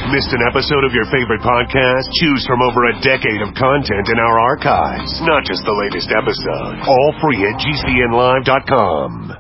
Missed an episode of your favorite podcast? Choose from over a decade of content in our archives. Not just the latest episode. All free at GCNlive.com.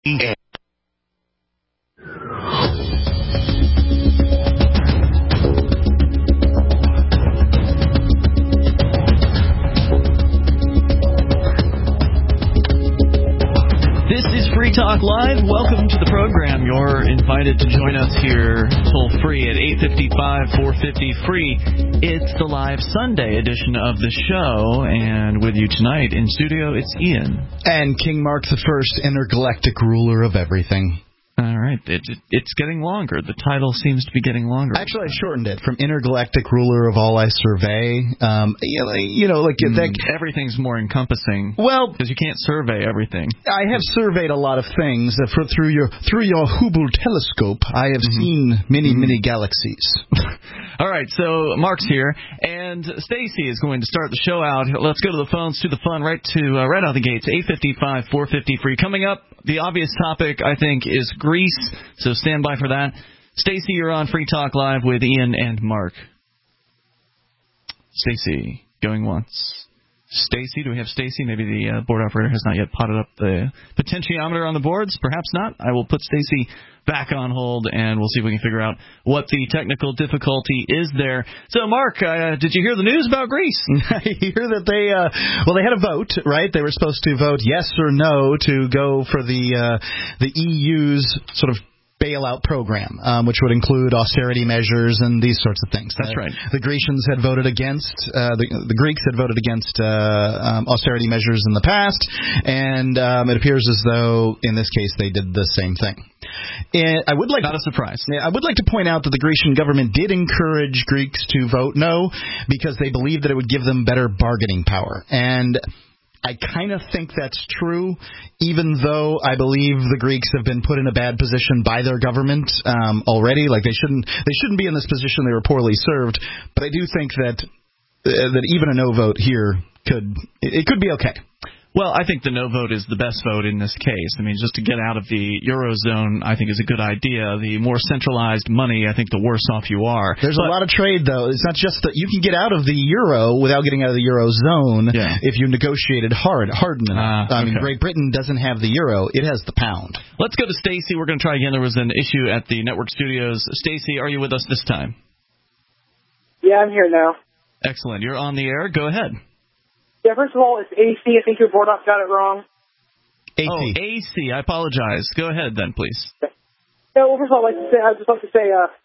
This is Free Talk Live. Welcome to the program. You're invited to join us here toll free at 855-450-FREE. It's the live Sunday edition of the show, and with you tonight in studio, it's Ian. And King Mark the First, intergalactic ruler of everything. All right. It's getting longer. The title seems to be getting longer. Actually, I shortened it from intergalactic ruler of all I survey. Everything's more encompassing. Well, because you can't survey everything. I have surveyed a lot of things through your Hubble telescope. I have seen many galaxies. All right, so Mark's here, and Stacy is going to start the show out. Let's go to the phones, to the fun, right out of the gates. 855-450-FREE. Coming up, the obvious topic, I think, is Greece, so stand by for that. Stacy, you're on Free Talk Live with Ian and Mark. Stacy, going once. Stacy, do we have Stacy? Maybe the board operator has not yet potted up the potentiometer on the boards. Perhaps not. I will put Stacy back on hold, and we'll see if we can figure out what the technical difficulty is there. So, Mark, did you hear the news about Greece? I hear that they had a vote, right? They were supposed to vote yes or no to go for the EU's sort of bailout program, which would include austerity measures and these sorts of things. That's right. The Grecians had voted against, the Greeks had voted against austerity measures in the past, and it appears as though, in this case, they did the same thing. And I would like not a surprise. I would like to point out that the Grecian government did encourage Greeks to vote no because they believed that it would give them better bargaining power. And I kind of think that's true, even though I believe the Greeks have been put in a bad position by their government already. Like they shouldn't be in this position. They were poorly served. But I do think that even a no vote here could be okay. Well, I think the no vote is the best vote in this case. I mean, just to get out of the Eurozone, I think, is a good idea. The more centralized money, I think, the worse off you are. There's a lot of trade, though. It's not just that you can get out of the Euro without getting out of the Eurozone if you negotiated hard enough. I mean, Great Britain doesn't have the Euro. It has the pound. Let's go to Stacy. We're going to try again. There was an issue at the network studios. Stacy, are you with us this time? Yeah, I'm here now. Excellent. You're on the air. Go ahead. Yeah, first of all, it's AC. I think your board op got it wrong. AC. Oh, AC. I apologize. Go ahead, then, please. Yeah, well, first of all, I'd just like to say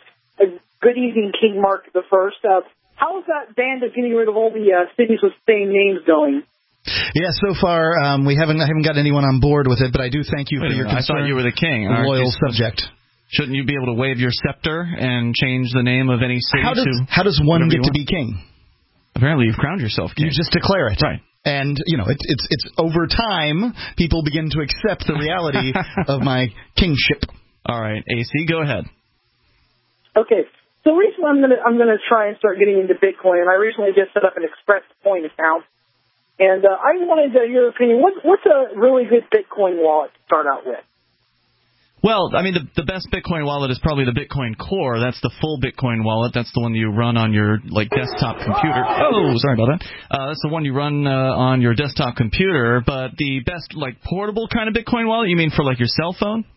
good evening, King Mark the First. How is that band of getting rid of all the cities with same names going? Yeah, so far I haven't got anyone on board with it, but I do thank you for your concern. I thought you were the king. Loyal subject. Shouldn't you be able to wave your scepter and change the name of any city? How does one get to be king? Apparently, you've crowned yourself king. You just declare it. Right. And, it's over time, people begin to accept the reality of my kingship. All right, AC, go ahead. Okay. So recently I'm gonna try and start getting into Bitcoin, and I recently just set up an Express Point account. And I wanted your opinion. What's a really good Bitcoin wallet to start out with? Well, I mean, the best Bitcoin wallet is probably the Bitcoin Core. That's the full Bitcoin wallet. That's the one you run on your desktop computer. Oh, sorry about that. That's the one you run on your desktop computer. But the best portable kind of Bitcoin wallet, you mean for your cell phone?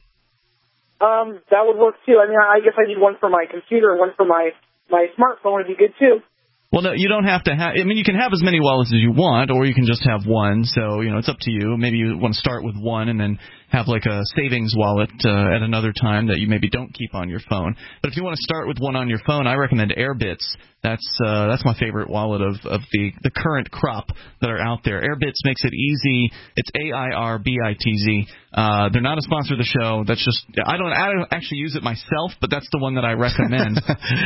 That would work too. I mean, I guess I need one for my computer and one for my smartphone would be good too. Well, no, you don't have to have. I mean, you can have as many wallets as you want, or you can just have one. So, it's up to you. Maybe you want to start with one and then have a savings wallet at another time that you maybe don't keep on your phone. But if you want to start with one on your phone, I recommend Airbitz. That's my favorite wallet of the current crop that are out there. Airbitz makes it easy. It's AIRBITZ. They're not a sponsor of the show. That's just I don't actually use it myself, but that's the one that I recommend.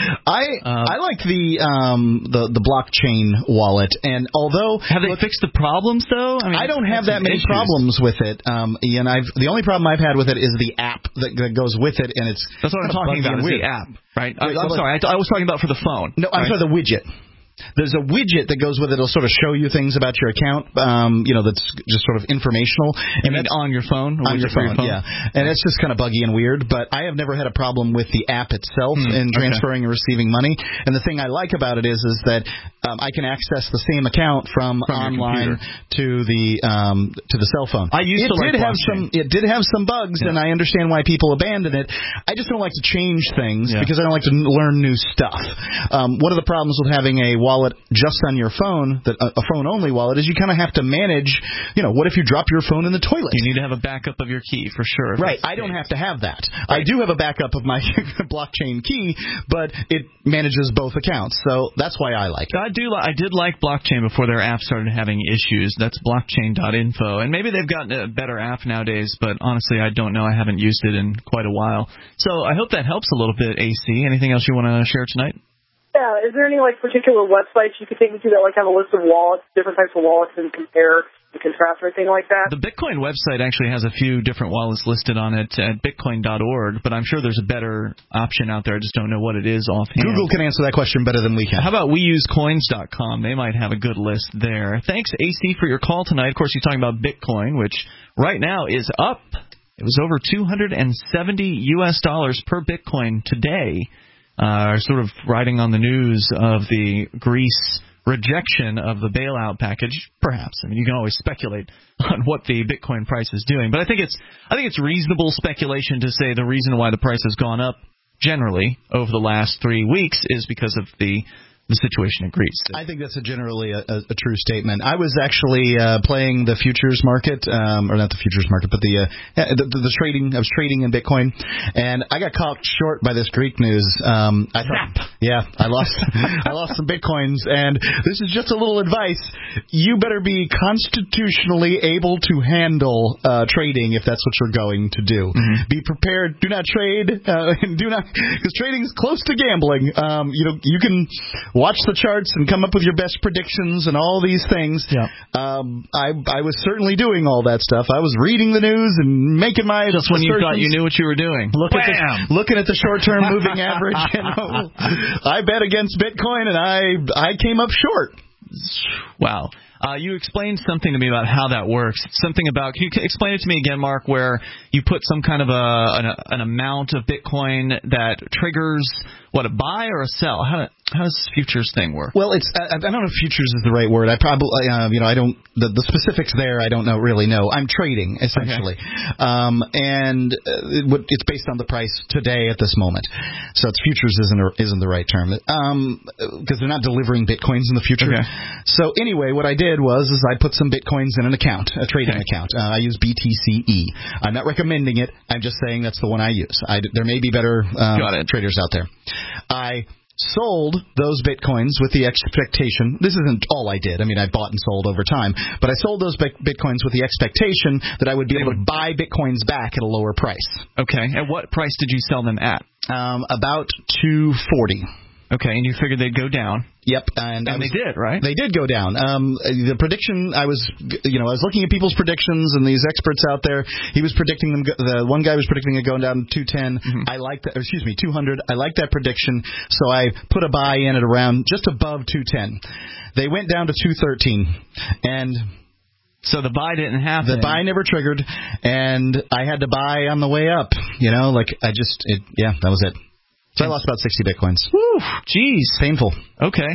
I like the blockchain wallet, and although have they fixed the problems though? I mean, I don't have that many problems with it. Ian, the only problem I've had with it is the app that goes with it, and that's what I'm talking about. Is the app, right? I'm sorry, I was talking about for the phone. No, I'm sorry, the widget. There's a widget that goes with it. It'll sort of show you things about your account, that's just sort of informational. And that's on your phone? On your phone, yeah. And it's just kind of buggy and weird, but I have never had a problem with the app itself in transferring and receiving money. And the thing I like about it is that I can access the same account from online to the cell phone. It did have some bugs, and I understand why people abandon it. I just don't like to change things because I don't like to learn new stuff. One of the problems with having a wallet just on your phone, a phone-only wallet, is you kind of have to manage, what if you drop your phone in the toilet? You need to have a backup of your key, for sure. Right. I don't have to have that. Right. I do have a backup of my blockchain key, but it manages both accounts, so that's why I like it. I did like blockchain before their app started having issues. That's blockchain.info, and maybe they've gotten a better app nowadays, but honestly, I don't know. I haven't used it in quite a while. So I hope that helps a little bit, AC. Anything else you want to share tonight? Yeah, is there any particular websites you could take me to that have a list of wallets, different types of wallets, and compare and contrast or anything like that? The Bitcoin website actually has a few different wallets listed on it at bitcoin.org, but I'm sure there's a better option out there. I just don't know what it is offhand. Google can answer that question better than we can. How about weusecoins.com? They might have a good list there. Thanks, AC, for your call tonight. Of course, you're talking about Bitcoin, which right now is up. It was over $270 per Bitcoin today. Sort of riding on the news of the Greece rejection of the bailout package, perhaps. I mean, you can always speculate on what the Bitcoin price is doing, but I think it's reasonable speculation to say the reason why the price has gone up generally over the last 3 weeks is because of the situation in Greece. I think that's generally a true statement. I was actually playing the futures market, or not the futures market, but the trading. I was trading in Bitcoin, and I got caught short by this Greek news. I lost some Bitcoins, and this is just a little advice. You better be constitutionally able to handle trading if that's what you're going to do. Mm-hmm. Be prepared. Do not trade. Because trading is close to gambling. You can watch the charts and come up with your best predictions and all these things. Yeah. I was certainly doing all that stuff. I was reading the news and making my just when you thought you knew what you were doing. Looking at the short-term moving average. I bet against Bitcoin and I came up short. Wow. You explained something to me about how that works. Something about, can you explain it to me again, Mark, where you put some kind of an amount of Bitcoin that triggers a buy or a sell? How does futures thing work? Well, I don't know if futures is the right word. I probably I don't the specifics there. I don't really know. I'm trading essentially, and it's based on the price today at this moment. So it's futures isn't the right term because they're not delivering Bitcoins in the future. Okay. So anyway, what I did was I put some Bitcoins in an account, a trading account. I use BTCE. I'm not recommending it. I'm just saying that's the one I use. There may be better traders out there. I sold those Bitcoins with the expectation, this isn't all I did, I mean I bought and sold over time, but I sold those Bitcoins with the expectation that I would be able to buy Bitcoins back at a lower price. Okay, at what price did you sell them at? About $240. Okay, and you figured they'd go down. Yep, and they did, right? They did go down. The prediction, I was looking at people's predictions and these experts out there. He was predicting them. The one guy was predicting it going down to 210. Mm-hmm. I like that. 200. I like that prediction, so I put a buy in at around just above 210. They went down to 213, and so the buy didn't happen. The buy never triggered, and I had to buy on the way up. That was it. So I lost about 60 Bitcoins. Whew, jeez. Painful. Okay.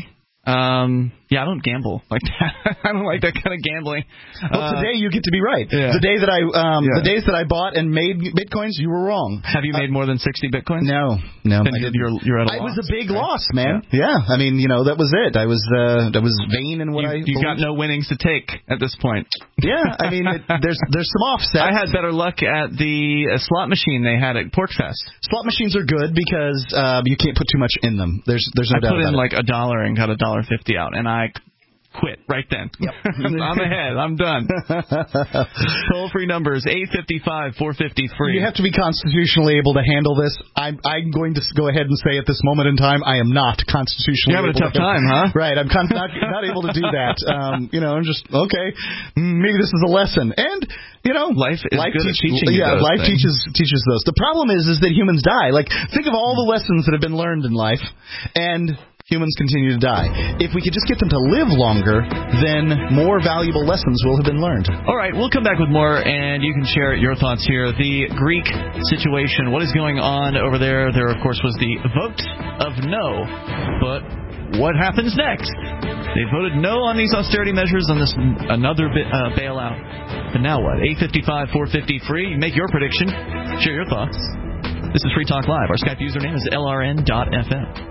I don't gamble like that. I don't like that kind of gambling. Well, today you get to be right. Yeah. The days that I bought and made Bitcoins, you were wrong. Have you made more than 60 Bitcoins? No. Then you're at a loss. It was a big loss, man. Yeah. I mean, that was it. I was vain in what you got no winnings to take at this point. Yeah. I mean, there's some offset. I had better luck at the slot machine they had at PorcFest. Slot machines are good because you can't put too much in them. There's no doubt about it. I put in like $1 and got $1.50 out, and I quit right then. Yep. I'm ahead. I'm done. Toll-free numbers, 855-450-FREE. You have to be constitutionally able to handle this. I'm going to go ahead and say at this moment in time, I am not constitutionally able. You're having a tough time, huh? Right. I'm not able to do that. I'm just, okay, maybe this is a lesson. And, life is good at teaching you those life things. teaches those. The problem is that humans die. Like, think of all the lessons that have been learned in life, and humans continue to die. If we could just get them to live longer, then more valuable lessons will have been learned. All right, we'll come back with more, and you can share your thoughts here. The Greek situation, what is going on over there? There, of course, was the vote of no, but what happens next? They voted no on these austerity measures, on this another bailout. And now what? 855 450 free. Make your prediction. Share your thoughts. This is Free Talk Live. Our Skype username is LRN.FM.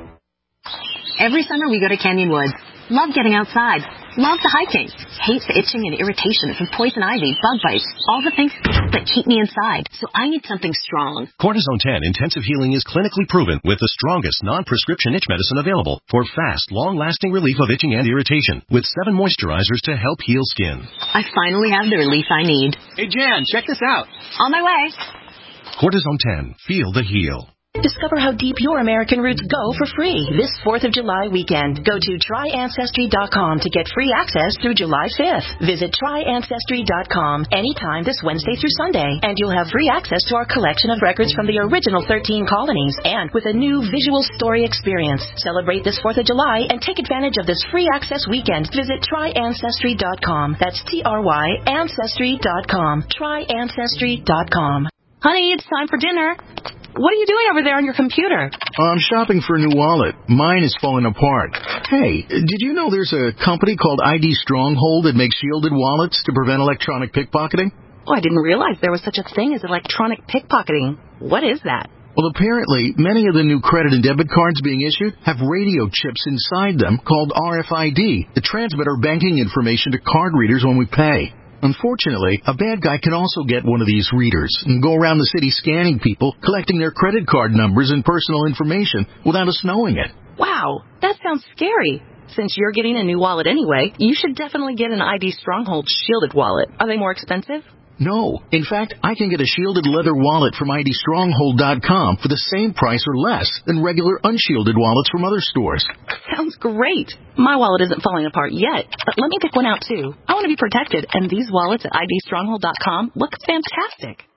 Every summer we go to Canyon Woods. Love getting outside. Love the hiking. Hate the itching and irritation from poison ivy, bug bites, all the things that keep me inside. So I need something strong. Cortisone 10 Intensive Healing is clinically proven with the strongest non-prescription itch medicine available for fast, long-lasting relief of itching and irritation with 7 moisturizers to help heal skin. I finally have the relief I need. Hey, Jan, check this out. On my way. Cortisone 10. Feel the heal. Discover how deep your American roots go for free this 4th of July weekend. Go to tryancestry.com to get free access through July 5th. Visit tryancestry.com anytime this Wednesday through Sunday, and you'll have free access to our collection of records from the original 13 colonies, and with a new visual story experience. Celebrate this 4th of July and take advantage of this free access weekend. Visit tryancestry.com. That's TRY Ancestry.com. Tryancestry.com. Honey, it's time for dinner. What are you doing over there on your computer? I'm shopping for a new wallet. Mine is falling apart. Hey, did you know there's a company called ID Stronghold that makes shielded wallets to prevent electronic pickpocketing? Oh, I didn't realize there was such a thing as electronic pickpocketing. What is that? Well, apparently, many of the new credit and debit cards being issued have radio chips inside them called RFID that transmit our banking information to card readers when we pay. Unfortunately, a bad guy can also get one of these readers and go around the city scanning people, collecting their credit card numbers and personal information without us knowing it. Wow, that sounds scary. Since you're getting a new wallet anyway, you should definitely get an ID Stronghold shielded wallet. Are they more expensive? No. In fact, I can get a shielded leather wallet from IDStronghold.com for the same price or less than regular unshielded wallets from other stores. Sounds great. My wallet isn't falling apart yet, but let me pick one out too. I want to be protected, and these wallets at IDStronghold.com look fantastic.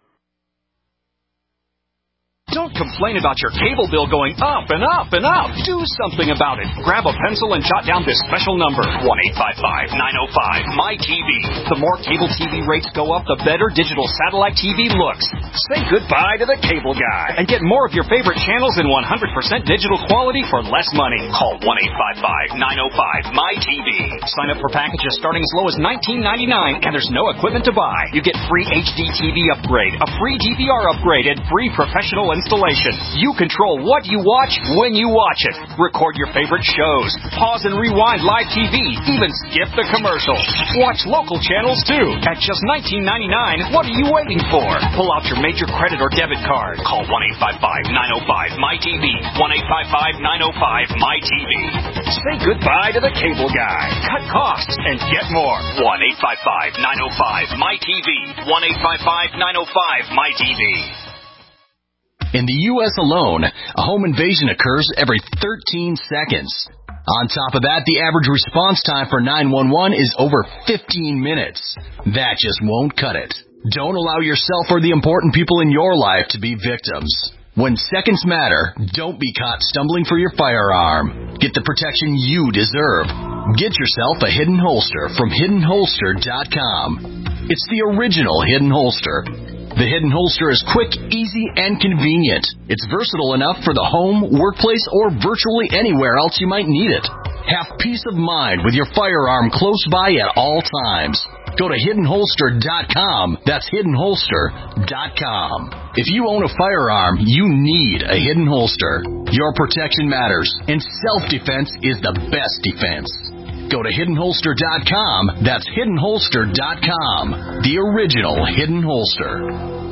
Don't complain about your cable bill going up and up and up. Do something about it. Grab a pencil and jot down this special number, 1-855-905-MY-TV. The more cable TV rates go up, the better digital satellite TV looks. Say goodbye to the cable guy and get more of your favorite channels in 100% digital quality for less money. Call 1-855-905-MY-TV. Sign up for packages starting as low as $19.99, and there's no equipment to buy. You get free HD TV upgrade, a free DVR upgrade, and free professional installation. You control what you watch when you watch it. Record your favorite shows. Pause and rewind live TV. Even skip the commercials. Watch local channels too. At just $19.99, what are you waiting for? Pull out your major credit or debit card. Call 1-855-905-MY-TV. 1-855-905-MY-TV. Say goodbye to the cable guy. Cut costs and get more. 1-855-905-MY-TV. 1-855-905-MY-TV. In the U.S. alone, a home invasion occurs every 13 seconds. On top of that, the average response time for 911 is over 15 minutes. That just won't cut it. Don't allow yourself or the important people in your life to be victims. When seconds matter, don't be caught stumbling for your firearm. Get the protection you deserve. Get yourself a Hidden Holster from HiddenHolster.com. It's the original Hidden Holster. The Hidden Holster is quick, easy, and convenient. It's versatile enough for the home, workplace, or virtually anywhere else you might need it. Have peace of mind with your firearm close by at all times. Go to HiddenHolster.com. That's HiddenHolster.com. If you own a firearm, you need a Hidden Holster. Your protection matters, and self-defense is the best defense. Go to HiddenHolster.com. That's HiddenHolster.com. The original Hidden Holster.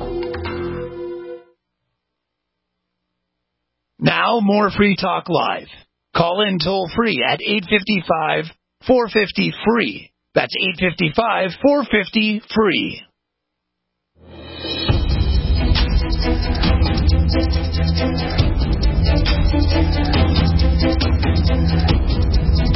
Now, more Free Talk Live. Call in toll-free at 855-450-FREE. That's 855-450-FREE.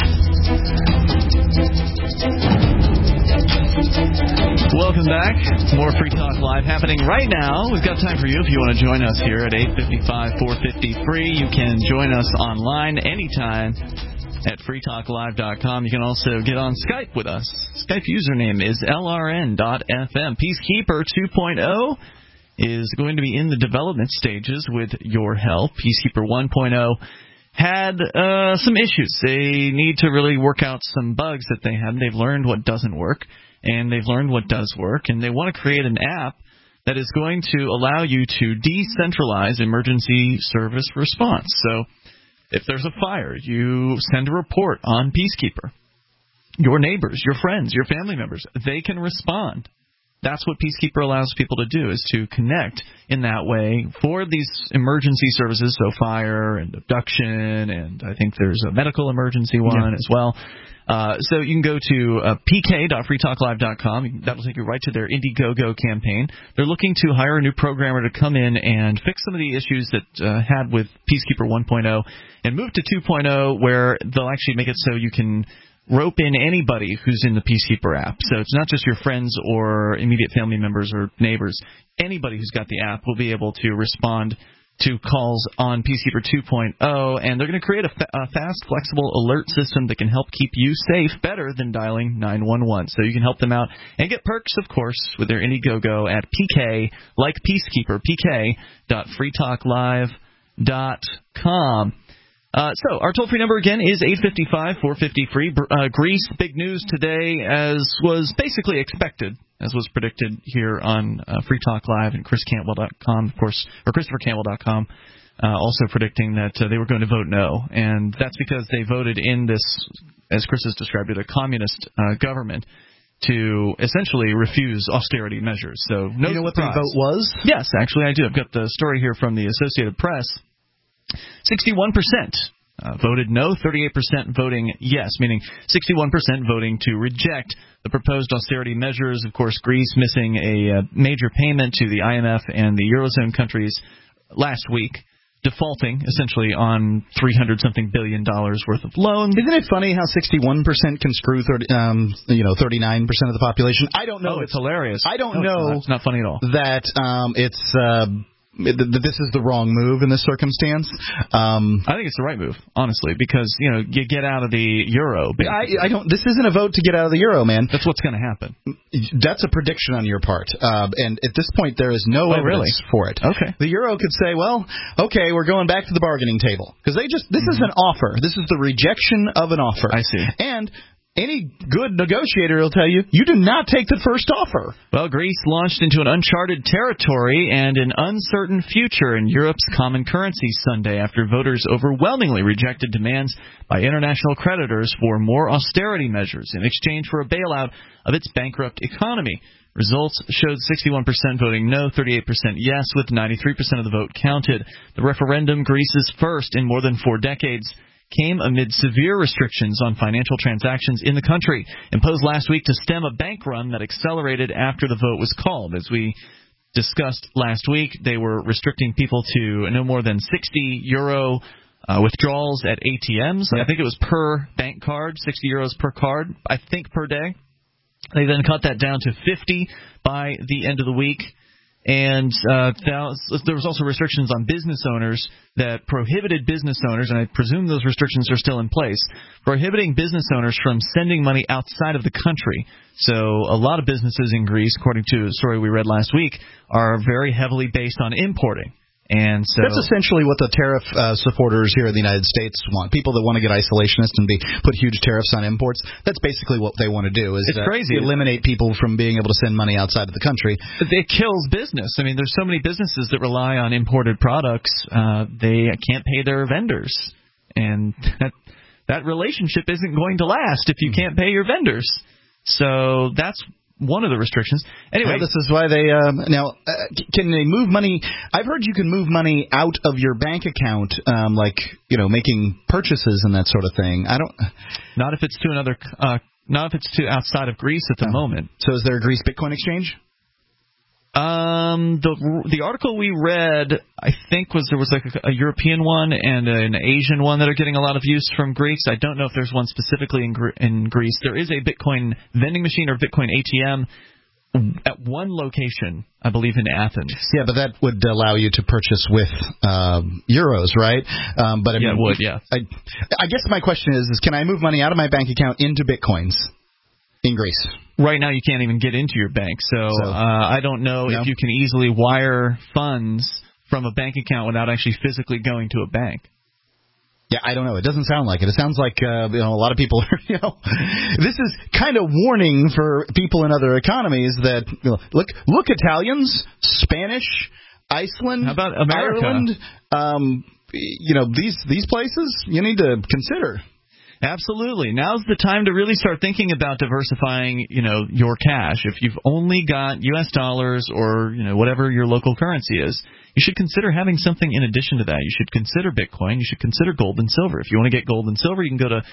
Welcome back. More Free Talk Live happening right now. We've got time for you if you want to join us here at 855-450-FREE. You can join us online anytime at freetalklive.com. You can also get on Skype with us. Skype username is lrn.fm. Peacekeeper 2.0 is going to be in the development stages with your help. Peacekeeper 1.0 had some issues. They need to really work out some bugs that they had. They've learned what doesn't work, and they've learned what does work, and they want to create an app that is going to allow you to decentralize emergency service response. So if there's a fire, you send a report on Peacekeeper. Your neighbors, your friends, your family members, they can respond. That's what Peacekeeper allows people to do, is to connect in that way for these emergency services, so fire and abduction, and I think there's a medical emergency one as well. So you can go to pk.freetalklive.com. That'll take you right to their Indiegogo campaign. They're looking to hire a new programmer to come in and fix some of the issues that had with Peacekeeper 1.0 and move to 2.0, where they'll actually make it so you can rope in anybody who's in the Peacekeeper app. So it's not just your friends or immediate family members or neighbors. Anybody who's got the app will be able to respond to calls on Peacekeeper 2.0, and they're going to create a fast, flexible alert system that can help keep you safe better than dialing 911. So you can help them out and get perks, of course, with their Indiegogo at PK, like Peacekeeper, pk.freetalklive.com. So our toll-free number again is 855-450-FREE. Greece, big news today, as was basically expected, as was predicted here on Free Talk Live and ChrisCantwell.com, of course, or ChristopherCantwell.com, also predicting that they were going to vote no. And that's because they voted in this, as Chris has described it, a communist government to essentially refuse austerity measures. So no. You know what the vote was? Yes, actually I do. I've got the story here from the Associated Press. 61% voted no, 38% voting yes, meaning 61% voting to reject the proposed austerity measures. Of course, Greece missing a major payment to the IMF and the Eurozone countries last week, defaulting essentially on $300-something billion worth of loans. Isn't it funny how 61% can screw 39% of the population? I don't know. Oh, it's hilarious. I don't know. It's not funny at all. That this is the wrong move in this circumstance. I think it's the right move, honestly, because you get out of the euro. I don't. This isn't a vote to get out of the euro, man. That's what's going to happen. That's a prediction on your part, and at this point there is no evidence for it. Okay. The euro could say, well, okay, we're going back to the bargaining table, because this is an offer. This is the rejection of an offer. I see. And any good negotiator will tell you, you do not take the first offer. Well, Greece launched into an uncharted territory and an uncertain future in Europe's common currency Sunday after voters overwhelmingly rejected demands by international creditors for more austerity measures in exchange for a bailout of its bankrupt economy. Results showed 61% voting no, 38% yes, with 93% of the vote counted. The referendum, Greece's first in more than 4 decades, came amid severe restrictions on financial transactions in the country, imposed last week to stem a bank run that accelerated after the vote was called. As we discussed last week, they were restricting people to no more than 60 euro withdrawals at ATMs. I think it was per bank card, 60 euros per card, I think per day. They then cut that down to 50 by the end of the week. And there was also restrictions on business owners that prohibited business owners, and I presume those restrictions are still in place, prohibiting business owners from sending money outside of the country. So a lot of businesses in Greece, according to a story we read last week, are very heavily based on importing. And so that's essentially what the tariff supporters here in the United States want. People that want to get isolationist and put huge tariffs on imports, that's basically what they want to do, is crazy. Eliminate people from being able to send money outside of the country. It kills business. I mean, there's so many businesses that rely on imported products. They can't pay their vendors. And that relationship isn't going to last if you can't pay your vendors. So that's one of the restrictions. Anyway, this is why they can they move money? I've heard you can move money out of your bank account, making purchases and that sort of thing. Not if it's to another. Not if it's to outside of Greece at the moment. So is there a Greece Bitcoin exchange? The article we read, I think, there was like a European one and an Asian one that are getting a lot of use from Greece. I don't know if there's one specifically in Greece. There is a Bitcoin vending machine or Bitcoin ATM. at one location, I believe in Athens. Yeah, but that would allow you to purchase with euros, right? But I mean, it would, yeah. I guess my question is can I move money out of my bank account into Bitcoins in Greece? Right now, you can't even get into your bank, so I don't know if you can easily wire funds from a bank account without actually physically going to a bank. Yeah, I don't know. It doesn't sound like it. It sounds like a lot of people are, this is kind of warning for people in other economies that, look, Italians, Spanish, Iceland, how about America? Ireland, these places you need to consider. Absolutely. Now's the time to really start thinking about diversifying, your cash. If you've only got U.S. dollars or, whatever your local currency is, you should consider having something in addition to that. You should consider Bitcoin. You should consider gold and silver. If you want to get gold and silver, you can go to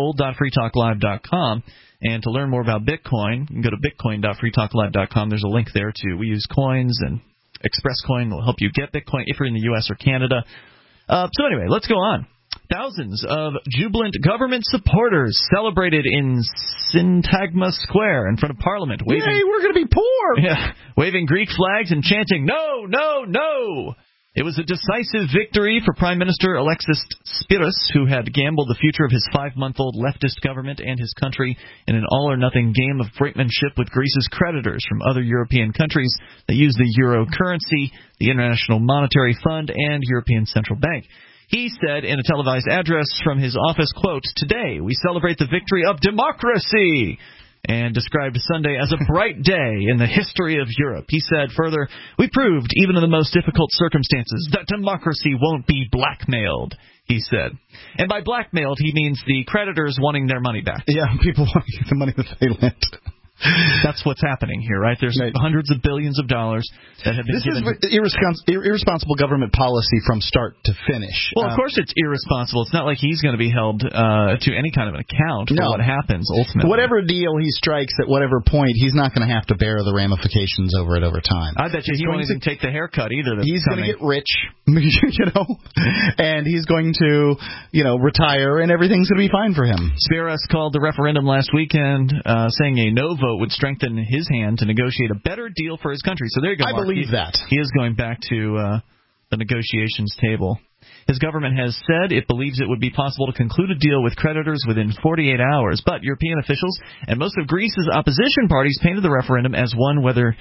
gold.freetalklive.com. And to learn more about Bitcoin, you can go to bitcoin.freetalklive.com. There's a link there, too. We use coins, and ExpressCoin will help you get Bitcoin if you're in the U.S. or Canada. So anyway, let's go on. Thousands of jubilant government supporters celebrated in Syntagma Square in front of Parliament. Yay, we're going to be poor! Yeah, waving Greek flags and chanting, "No, no, no!" It was a decisive victory for Prime Minister Alexis Tsipras, who had gambled the future of his 5-month-old leftist government and his country in an all-or-nothing game of brinkmanship with Greece's creditors from other European countries that use the euro currency, the International Monetary Fund, and European Central Bank. He said in a televised address from his office, quote, "Today we celebrate the victory of democracy," and described Sunday as a bright day in the history of Europe. He said further, "We proved, even in the most difficult circumstances, that democracy won't be blackmailed," he said. And by blackmailed, he means the creditors wanting their money back. Yeah, people want to get the money that they lent. That's what's happening here, right? There's hundreds of billions of dollars that have been given. This is irresponsible government policy from start to finish. Well, of course it's irresponsible. It's not like he's going to be held to any kind of an account for what happens ultimately. Whatever deal he strikes at whatever point, he's not going to have to bear the ramifications over it over time. I bet you he won't even take the haircut either. He's going to get rich, and he's going to, retire, and everything's going to be fine for him. Tsipras called the referendum last weekend, saying a no vote would strengthen his hand to negotiate a better deal for his country. So there you go, Mark. I believe that. He is going back to the negotiations table. His government has said it believes it would be possible to conclude a deal with creditors within 48 hours. But European officials and most of Greece's opposition parties painted the referendum as one of whether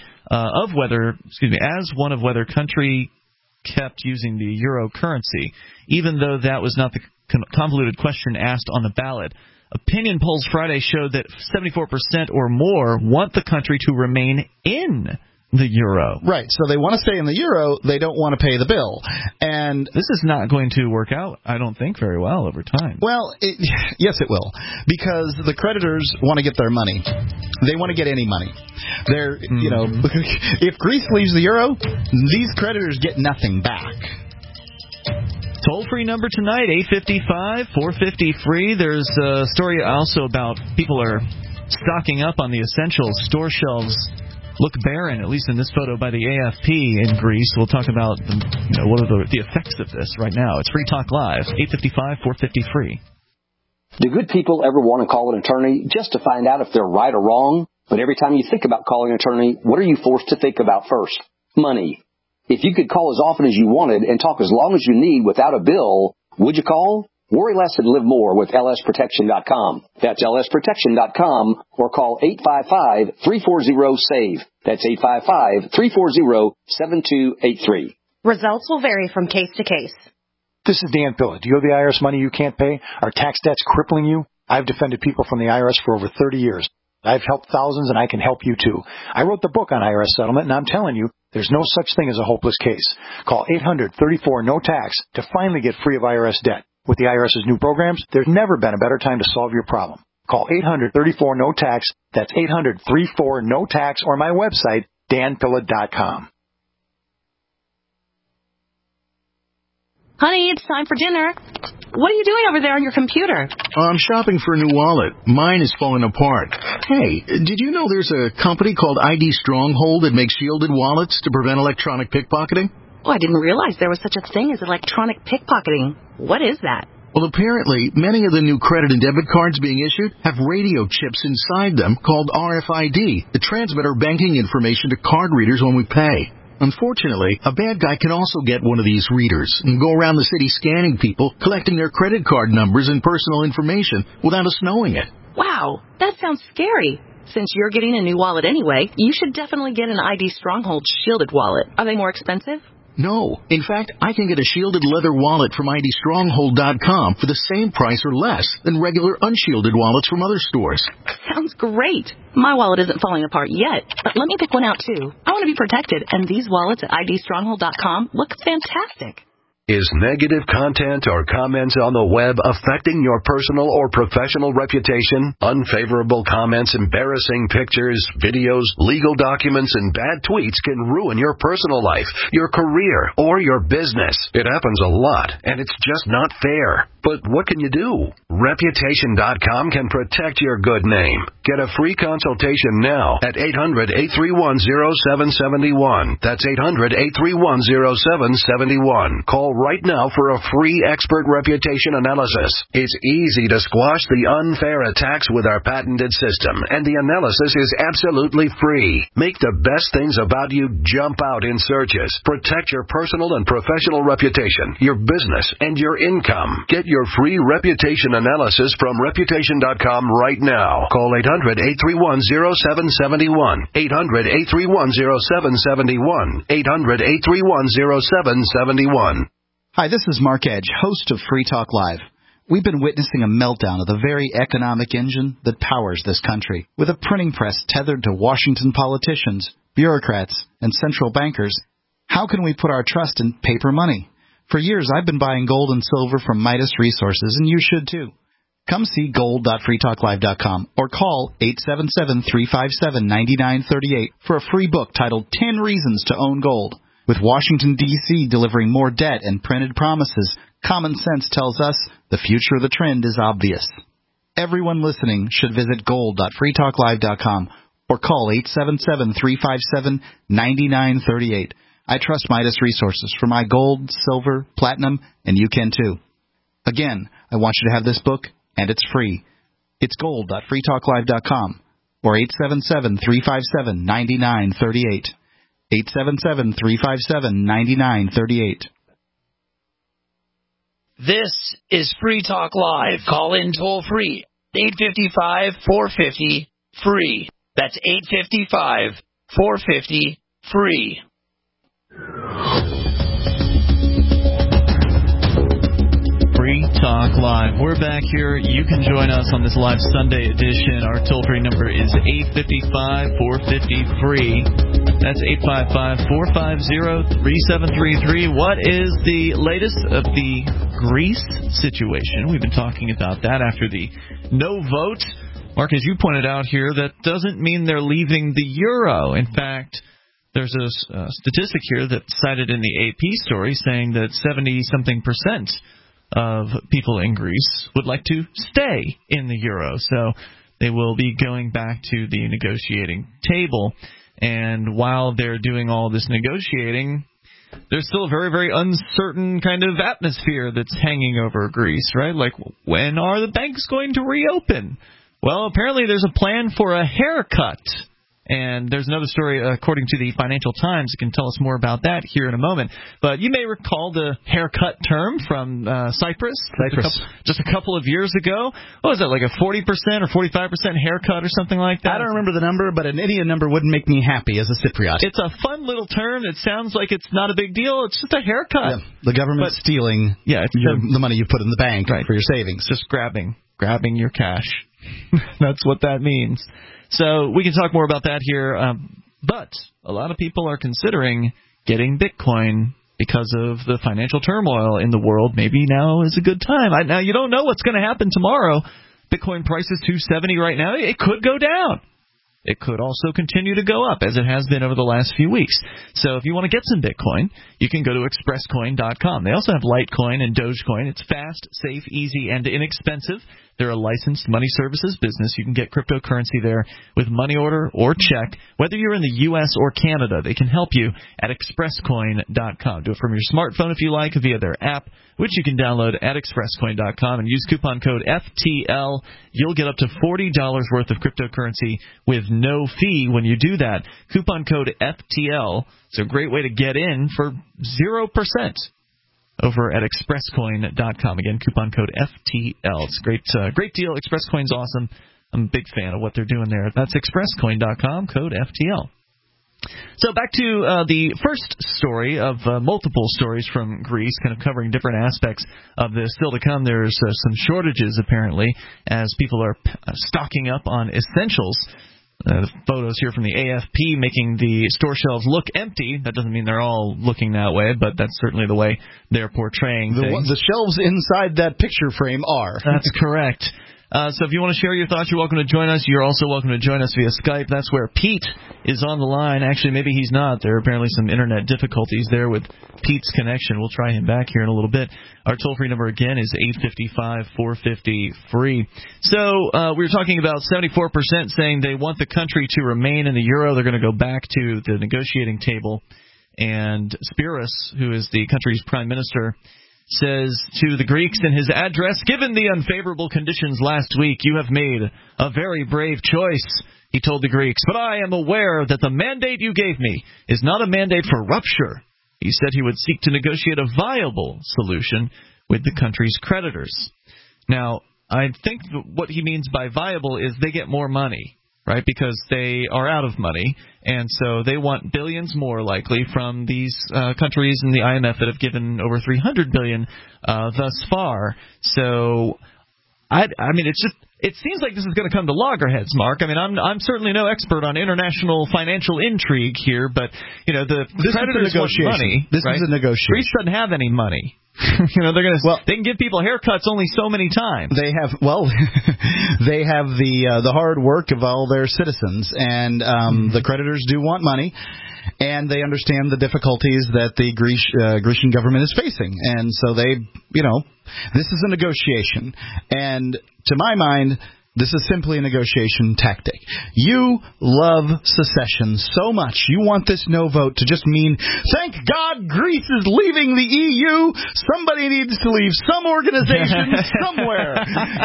country kept using the euro currency, even though that was not the convoluted question asked on the ballot. Opinion polls Friday showed that 74% or more want the country to remain in the euro. Right, so they want to stay in the euro, they don't want to pay the bill. And this is not going to work out, I don't think, very well over time. Well, yes, it will, because the creditors want to get their money. They want to get any money. They're, if Greece leaves the euro, these creditors get nothing back. Toll-free number tonight, 855-450-FREE. There's a story also about people are stocking up on the essentials. Store shelves look barren, at least in this photo by the AFP in Greece. We'll talk about what are the effects of this right now. It's Free Talk Live, 855-450-FREE. Do good people ever want to call an attorney just to find out if they're right or wrong? But every time you think about calling an attorney, what are you forced to think about first? Money. If you could call as often as you wanted and talk as long as you need without a bill, would you call? Worry less and live more with lsprotection.com. That's lsprotection.com or call 855-340-SAVE. That's 855-340-7283. Results will vary from case to case. This is Dan Pilla. Do you owe the IRS money you can't pay? Are tax debts crippling you? I've defended people from the IRS for over 30 years. I've helped thousands, and I can help you, too. I wrote the book on IRS settlement, and I'm telling you, there's no such thing as a hopeless case. Call 800-34-NO-TAX to finally get free of IRS debt. With the IRS's new programs, there's never been a better time to solve your problem. Call 800-34-NO-TAX. That's 800-34-NO-TAX, or my website, danpilla.com. Honey, it's time for dinner. What are you doing over there on your computer? I'm shopping for a new wallet. Mine is falling apart. Hey, did you know there's a company called ID Stronghold that makes shielded wallets to prevent electronic pickpocketing? Oh, I didn't realize there was such a thing as electronic pickpocketing. What is that? Well, apparently, many of the new credit and debit cards being issued have radio chips inside them called RFID that transmit our banking information to card readers when we pay. Unfortunately, a bad guy can also get one of these readers and go around the city scanning people, collecting their credit card numbers and personal information without us knowing it. Wow, that sounds scary. Since you're getting a new wallet anyway, you should definitely get an ID Stronghold shielded wallet. Are they more expensive? No. In fact, I can get a shielded leather wallet from IDStronghold.com for the same price or less than regular unshielded wallets from other stores. Sounds great. My wallet isn't falling apart yet, but let me pick one out too. I want to be protected, and these wallets at IDStronghold.com look fantastic. Is negative content or comments on the web affecting your personal or professional reputation? Unfavorable comments, embarrassing pictures, videos, legal documents, and bad tweets can ruin your personal life, your career, or your business. It happens a lot, and it's just not fair. But what can you do? Reputation.com can protect your good name. Get a free consultation now at 800-831-0771. That's 800-831-0771. Call right now for a free expert reputation analysis. It's easy to squash the unfair attacks with our patented system, and the analysis is absolutely free. Make the best things about you jump out in searches. Protect your personal and professional reputation, your business, and your income. Get your free reputation analysis from Reputation.com right now. Call 800-831-0771. 800-831-0771. 800-831-0771. Hi, this is Mark Edge, host of Free Talk Live. We've been witnessing a meltdown of the very economic engine that powers this country. With a printing press tethered to Washington politicians, bureaucrats, and central bankers, how can we put our trust in paper money? For years, I've been buying gold and silver from Midas Resources, and you should too. Come see gold.freetalklive.com or call 877-357-9938 for a free book titled 10 Reasons to Own Gold. With Washington, D.C. delivering more debt and printed promises, common sense tells us the future of the trend is obvious. Everyone listening should visit gold.freetalklive.com or call 877-357-9938. I trust Midas Resources for my gold, silver, platinum, and you can too. Again, I want you to have this book, and it's free. It's gold.freetalklive.com or 877-357-9938. 877-357-9938. This is Free Talk Live. Call in toll free. 855-450-FREE. That's 855-450-FREE. Free Talk Live. We're back here. You can join us on this live Sunday edition. Our toll-free number is 855-450-FREE. That's 855-450-3733. What is the latest of the Greece situation? We've been talking about that after the no vote. Mark, as you pointed out here, that doesn't mean they're leaving the euro. In fact, there's a statistic here that's cited in the AP story saying that 70-something% of people in Greece would like to stay in the euro. So they will be going back to the negotiating table. And while they're doing all this negotiating, there's still a very, very uncertain kind of atmosphere that's hanging over Greece, right? Like, when are the banks going to reopen? Well, apparently there's a plan for a haircut. And there's another story, according to the Financial Times, that can tell us more about that here in a moment. But you may recall the haircut term from Cyprus. Just a couple of years ago. What was that, like a 40% or 45% haircut or something like that? I don't remember the number, but an Indian number wouldn't make me happy as a Cypriot. It's a fun little term. It sounds like it's not a big deal. It's just a haircut. Yeah, the government's stealing the money you put in the bank for your savings. Just grabbing your cash. That's what that means. So we can talk more about that here, but a lot of people are considering getting Bitcoin because of the financial turmoil in the world. Maybe now is a good time. Now, you don't know what's going to happen tomorrow. Bitcoin price is $270 right now. It could go down. It could also continue to go up, as it has been over the last few weeks. So if you want to get some Bitcoin, you can go to expresscoin.com. They also have Litecoin and Dogecoin. It's fast, safe, easy, and inexpensive. They're a licensed money services business. You can get cryptocurrency there with money order or check. Whether you're in the U.S. or Canada, they can help you at expresscoin.com. Do it from your smartphone if you like via their app, which you can download at expresscoin.com and use coupon code FTL. You'll get up to $40 worth of cryptocurrency with no fee when you do that. Coupon code FTL. It's a great way to get in for 0% over at expresscoin.com. Again, coupon code FTL. It's a great deal. ExpressCoin's awesome. I'm a big fan of what they're doing there. That's expresscoin.com, code FTL. So back to the first story of multiple stories from Greece, kind of covering different aspects of this. Still to come, there's some shortages, apparently, as people are stocking up on essentials. Photos here from the AFP making the store shelves look empty. That doesn't mean they're all looking that way, but that's certainly the way they're portraying things. The shelves inside that picture frame are. That's correct. So if you want to share your thoughts, you're welcome to join us. You're also welcome to join us via Skype. That's where Pete is on the line. Actually, maybe he's not. There are apparently some internet difficulties there with Pete's connection. We'll try him back here in a little bit. Our toll-free number, again, is 855-450-FREE. So we were talking about 74% saying they want the country to remain in the euro. They're going to go back to the negotiating table. And Spiros, who is the country's prime minister, says to the Greeks in his address, "Given the unfavorable conditions last week, you have made a very brave choice," he told the Greeks. "But I am aware that the mandate you gave me is not a mandate for rupture." He said he would seek to negotiate a viable solution with the country's creditors. Now, I think what he means by viable is they get more money, right, because they are out of money, and so they want billions more likely from these countries in the IMF that have given over $300 billion thus far. So, I mean, it seems like this is going to come to loggerheads, Mark. I mean, I'm certainly no expert on international financial intrigue here, but you know the creditors want money. This right? is a negotiation. Greece doesn't have any money. They can give people haircuts only so many times. They have they have the hard work of all their citizens, and the creditors do want money, and they understand the difficulties that the Grecian government is facing, and so this is a negotiation, and to my mind, this is simply a negotiation tactic. You love secession so much. You want this no vote to just mean, thank God Greece is leaving the EU. Somebody needs to leave some organization somewhere.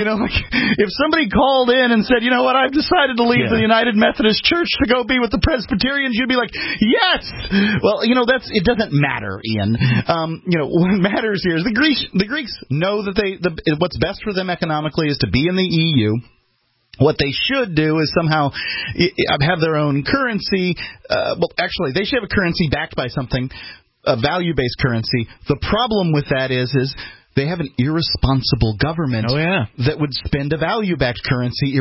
If somebody called in and said, you know what, I've decided to leave the United Methodist Church to go be with the Presbyterians, you'd be like, yes! Well, it doesn't matter, Ian. What matters here is the Greeks know that what's best for them economically is to be in the EU. What they should do is somehow have their own currency. Actually, they should have a currency backed by something, a value-based currency. The problem with that is they have an irresponsible government that would spend a value-backed currency,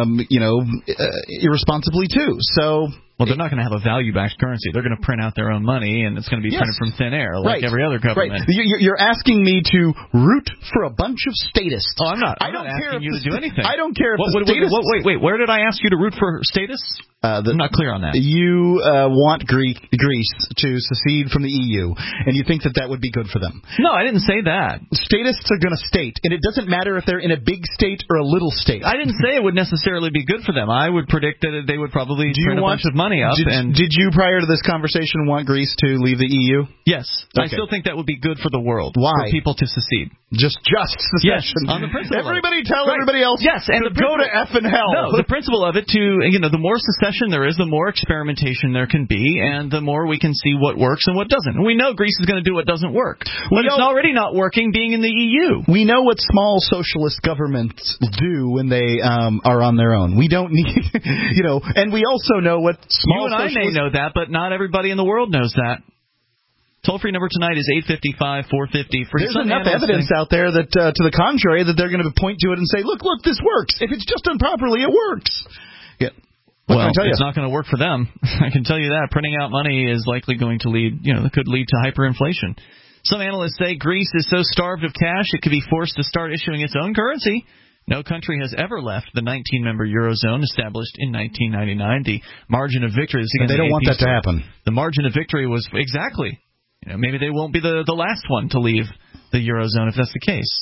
irresponsibly too. So. Well, they're not going to have a value-backed currency. They're going to print out their own money, and it's going to be printed from thin air, like every other government. Right. You're asking me to root for a bunch of statists. Oh, I'm not. I'm not asking you to do anything. I don't care if Wait, where did I ask you to root for statists? I'm not clear on that. You want Greece to secede from the EU, and you think that would be good for them. No, I didn't say that. Statists are going to state, and it doesn't matter if they're in a big state or a little state. I didn't say it would necessarily be good for them. I would predict that they would probably print a bunch of money up. Did you, prior to this conversation, want Greece to leave the EU? Yes. Okay. I still think that would be good for the world. Why? For people to secede. Just secession. Yes, on the principle. Everybody tell everybody else and to go to F and hell. No, the principle of it the more secession there is, the more experimentation there can be, and the more we can see what works and what doesn't. And we know Greece is going to do what doesn't work. But it's already not working being in the EU. We know what small socialist governments do when they are on their own. We don't need, and we also know what small socialists... You and I may know that, but not everybody in the world knows that. Toll-free number tonight is 855-450. There's enough evidence out there that, to the contrary, that they're going to point to it and say, look, this works. If it's just done properly, it works. Yeah. Well, it's not going to work for them. I can tell you that. Printing out money is likely going to could lead to hyperinflation. Some analysts say Greece is so starved of cash it could be forced to start issuing its own currency. No country has ever left the 19-member Eurozone established in 1999. The margin of victory... They don't want that to happen. The margin of victory was exactly... maybe they won't be the last one to leave the Eurozone if that's the case.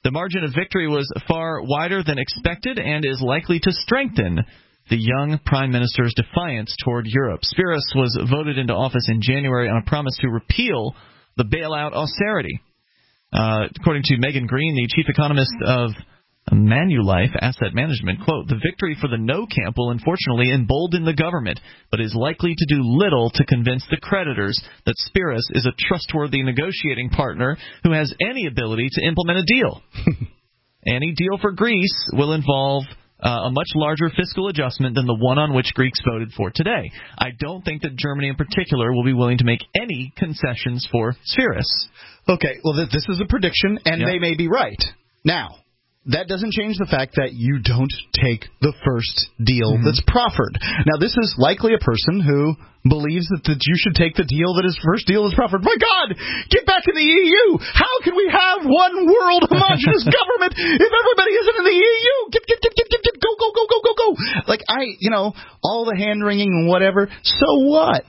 The margin of victory was far wider than expected and is likely to strengthen the young Prime Minister's defiance toward Europe. Spiros was voted into office in January on a promise to repeal the bailout austerity. According to Megan Green, the chief economist of Manulife Asset Management, quote, the victory for the no camp will unfortunately embolden the government, but is likely to do little to convince the creditors that Spiros is a trustworthy negotiating partner who has any ability to implement a deal. Any deal for Greece will involve a much larger fiscal adjustment than the one on which Greeks voted for today. I don't think that Germany in particular will be willing to make any concessions for Spiros. Okay, well, this is a prediction, and they may be right. Now, that doesn't change the fact that you don't take the first deal that's proffered. Now, this is likely a person who believes that you should take the deal that his first deal is proffered. My God, get back in the EU. How can we have one world homogenous government if everybody isn't in the EU? Get, go. Like, all the hand-wringing and whatever. So what?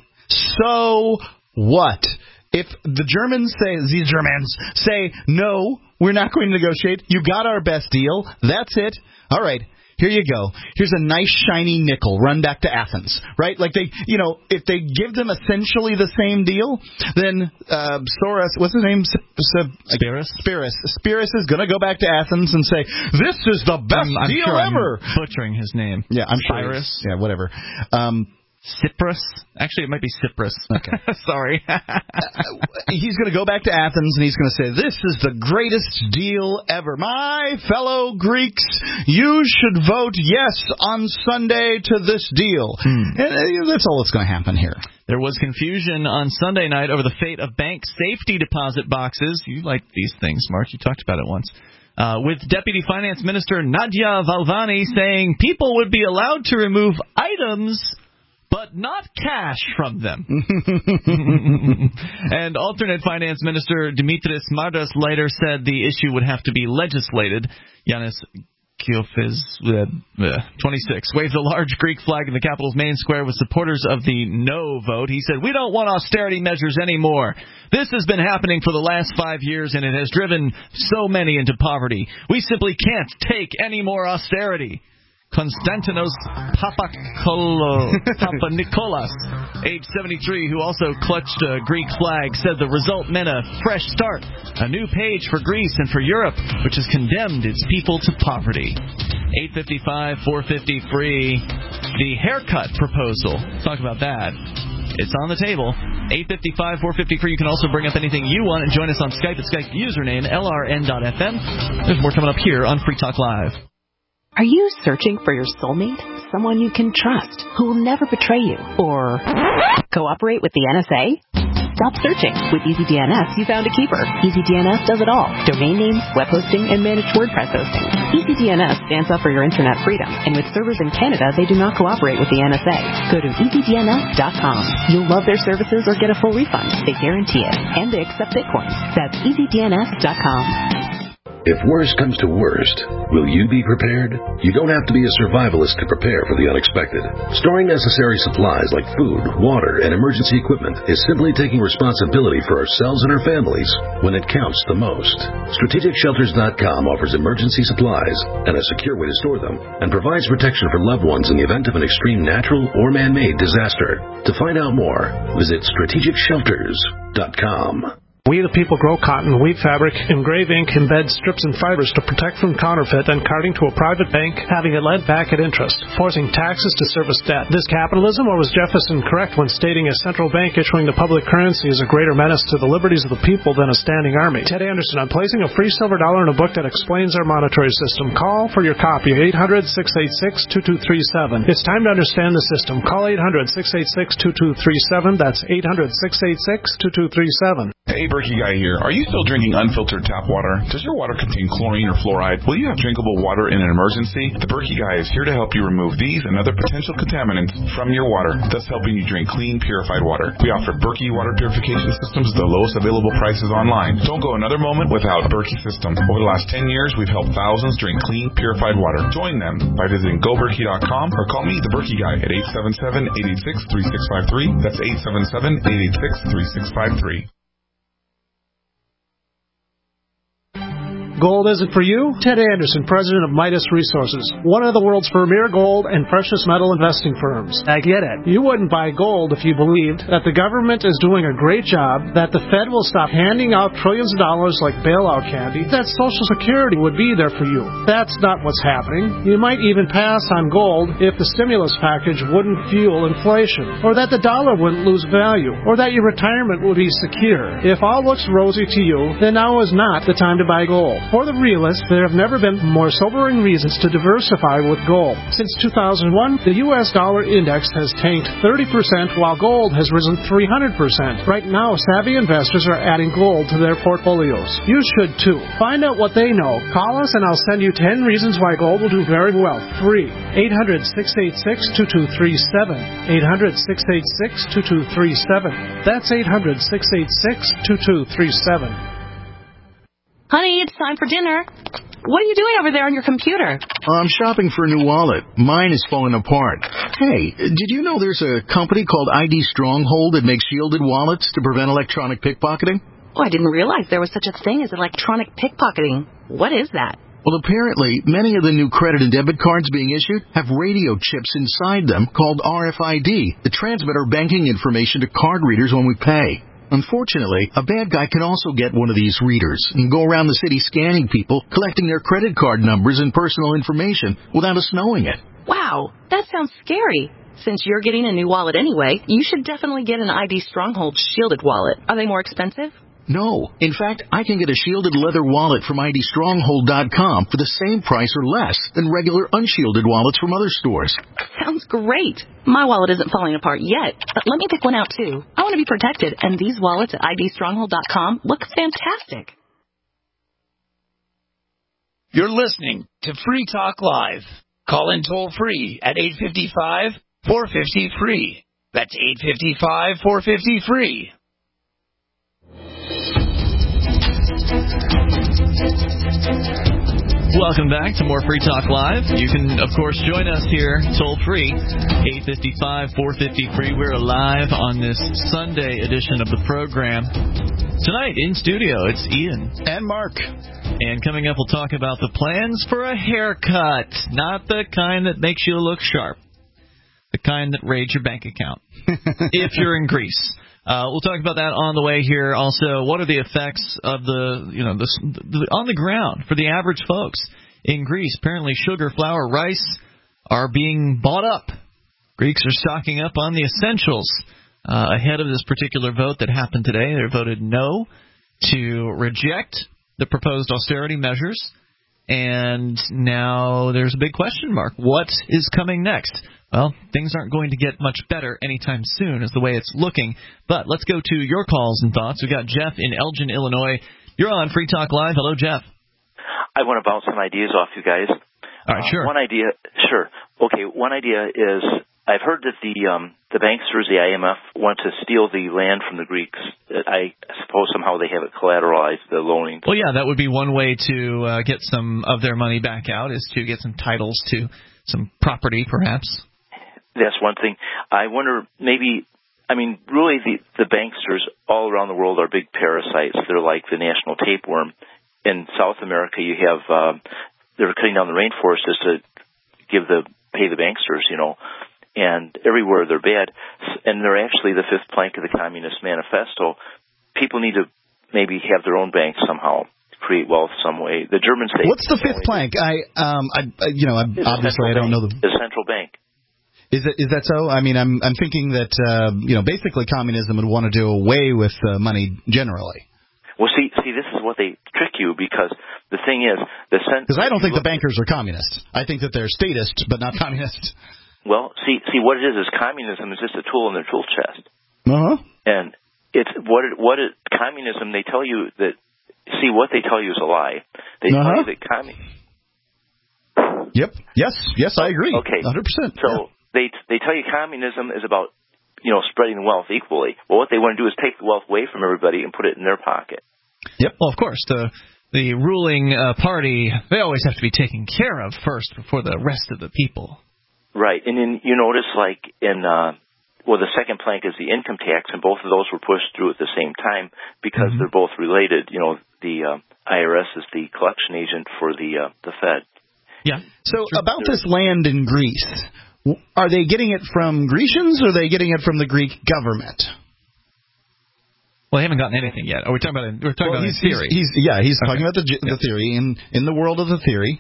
If the Germans say, no, we're not going to negotiate, you got our best deal, that's it, all right, here you go. Here's a nice shiny nickel, run back to Athens, right? Like if they give them essentially the same deal, then Soros, what's his name? Spiros is going to go back to Athens and say, this is the best deal ever. I'm butchering his name. Yeah, I'm Cyrus. Sure. Yeah, whatever. Cyprus? Actually, it might be Cyprus. Okay. Sorry. He's going to go back to Athens, and he's going to say, this is the greatest deal ever. My fellow Greeks, you should vote yes on Sunday to this deal. And that's all that's going to happen here. There was confusion on Sunday night over the fate of bank safety deposit boxes. You like these things, Mark. You talked about it once. With Deputy Finance Minister Nadia Valvani saying people would be allowed to remove items but not cash from them. And alternate Finance Minister Dimitris Mardas later said the issue would have to be legislated. Yanis Kiofis, 26, waved a large Greek flag in the capital's main square with supporters of the no vote. He said, we don't want austerity measures anymore. This has been happening for the last 5 years, and it has driven so many into poverty. We simply can't take any more austerity. Konstantinos Papanikolas, age 73, who also clutched a Greek flag, said the result meant a fresh start, a new page for Greece and for Europe, which has condemned its people to poverty. 855, 450 free. The haircut proposal. Talk about that. It's on the table. 855, 450 free. You can also bring up anything you want and join us on Skype at Skype username LRN.FM. There's more coming up here on Free Talk Live. Are you searching for your soulmate? Someone you can trust, who will never betray you, or cooperate with the NSA? Stop searching. With EasyDNS, you found a keeper. EasyDNS does it all. Domain names, web hosting, and managed WordPress hosting. EasyDNS stands up for your internet freedom, and with servers in Canada, they do not cooperate with the NSA. Go to EasyDNS.com. You'll love their services or get a full refund. They guarantee it, and they accept Bitcoin. That's EasyDNS.com. If worst comes to worst, will you be prepared? You don't have to be a survivalist to prepare for the unexpected. Storing necessary supplies like food, water, and emergency equipment is simply taking responsibility for ourselves and our families when it counts the most. StrategicShelters.com offers emergency supplies and a secure way to store them, and provides protection for loved ones in the event of an extreme natural or man-made disaster. To find out more, visit StrategicShelters.com. We the people grow cotton, weave fabric, engrave ink, embed strips and fibers to protect from counterfeit and carting to a private bank, having it lent back at interest, forcing taxes to service debt. This capitalism, or was Jefferson correct when stating a central bank issuing the public currency is a greater menace to the liberties of the people than a standing army? Ted Anderson, I'm placing a free silver dollar in a book that explains our monetary system. Call for your copy, 800-686-2237. It's time to understand the system. Call 800-686-2237. That's 800-686-2237. Hey, Berkey Guy here. Are you still drinking unfiltered tap water? Does your water contain chlorine or fluoride? Will you have drinkable water in an emergency? The Berkey Guy is here to help you remove these and other potential contaminants from your water, thus helping you drink clean, purified water. We offer Berkey water purification systems at the lowest available prices online. Don't go another moment without Berkey system. Over the last 10 years, we've helped thousands drink clean, purified water. Join them by visiting GoBerkey.com or call me, the Berkey Guy, at 877-886-3653. That's 877-886-3653. Gold isn't for you? Ted Anderson, president of Midas Resources, one of the world's premier gold and precious metal investing firms. I get it. You wouldn't buy gold if you believed that the government is doing a great job, that the Fed will stop handing out trillions of dollars like bailout candy, that Social Security would be there for you. That's not what's happening. You might even pass on gold if the stimulus package wouldn't fuel inflation, or that the dollar wouldn't lose value, or that your retirement would be secure. If all looks rosy to you, then now is not the time to buy gold. For the realist, there have never been more sobering reasons to diversify with gold. Since 2001, the U.S. dollar index has tanked 30%, while gold has risen 300%. Right now, savvy investors are adding gold to their portfolios. You should too. Find out what they know. Call us and I'll send you 10 reasons why gold will do very well. Free. 800-686-2237. 800-686-2237. That's 800-686-2237. Honey, it's time for dinner. What are you doing over there on your computer? I'm shopping for a new wallet. Mine is falling apart. Hey, did you know there's a company called ID Stronghold that makes shielded wallets to prevent electronic pickpocketing? Oh, I didn't realize there was such a thing as electronic pickpocketing. What is that? Well, apparently, many of the new credit and debit cards being issued have radio chips inside them called RFID that transmit our banking information to card readers when we pay. Unfortunately, a bad guy can also get one of these readers and go around the city scanning people, collecting their credit card numbers and personal information without us knowing it. Wow, that sounds scary. Since you're getting a new wallet anyway, you should definitely get an ID Stronghold shielded wallet. Are they more expensive? No. In fact, I can get a shielded leather wallet from IDStronghold.com for the same price or less than regular unshielded wallets from other stores. Sounds great. My wallet isn't falling apart yet, but let me pick one out too. I want to be protected, and these wallets at IDStronghold.com look fantastic. You're listening to Free Talk Live. Call in toll free at 855-450-FREE. That's 855-450-FREE. Welcome back to more Free Talk Live. You can, of course, join us here toll-free, 855-450-FREE. We're live on this Sunday edition of the program. Tonight, in studio, it's Ian. And Mark. And coming up, we'll talk about the plans for a haircut. Not the kind that makes you look sharp. The kind that raids your bank account. If you're in Greece. We'll talk about that on the way here. Also, what are the effects of the on the ground for the average folks in Greece? Apparently, sugar, flour, rice are being bought up. Greeks are stocking up on the essentials ahead of this particular vote that happened today. They voted no to reject the proposed austerity measures. And now there's a big question mark. What is coming next? Well, things aren't going to get much better anytime soon is the way it's looking. But let's go to your calls and thoughts. We've got Jeff in Elgin, Illinois. You're on Free Talk Live. Hello, Jeff. I want to bounce some ideas off you guys. All right, sure. One idea is I've heard that the banksters, the IMF, want to steal the land from the Greeks. I suppose somehow they have it collateralized, the loaning. Well, yeah, that would be one way to get some of their money back out, is to get some titles to some property, perhaps. That's one thing. I wonder, really, the banksters all around the world are big parasites. They're like the national tapeworm. In South America, you have, they're cutting down the rainforest just to pay the banksters, and everywhere they're bad. And they're actually the fifth plank of the Communist Manifesto. People need to maybe have their own banks somehow, create wealth some way. The Germans say. What's the fifth plank? Obviously I don't know the central bank. Is that so? I mean, I'm thinking that basically communism would want to do away with money generally. Well, see, this is what they trick you, because the thing is, because I don't think the bankers are communists. I think that they're statist, but not communist. Well, see, what it is communism is just a tool in their tool chest. Uh-huh. And it's communism. They tell you that. See, what they tell you is a lie. They tell you that Yep. Yes, I agree. Okay. 100%. So they tell you communism is about spreading the wealth equally. Well, what they want to do is take the wealth away from everybody and put it in their pocket. Yep. Well, of course, the ruling party, they always have to be taken care of first before the rest of the people. Right. And then you notice, like in the second plank is the income tax, and both of those were pushed through at the same time because they're both related. The IRS is the collection agent for the Fed. Yeah. So about this land in Greece, are they getting it from Grecians or are they getting it from the Greek government? Well, they haven't gotten anything yet. We're talking about his theory. He's talking about the theory in the world of the theory.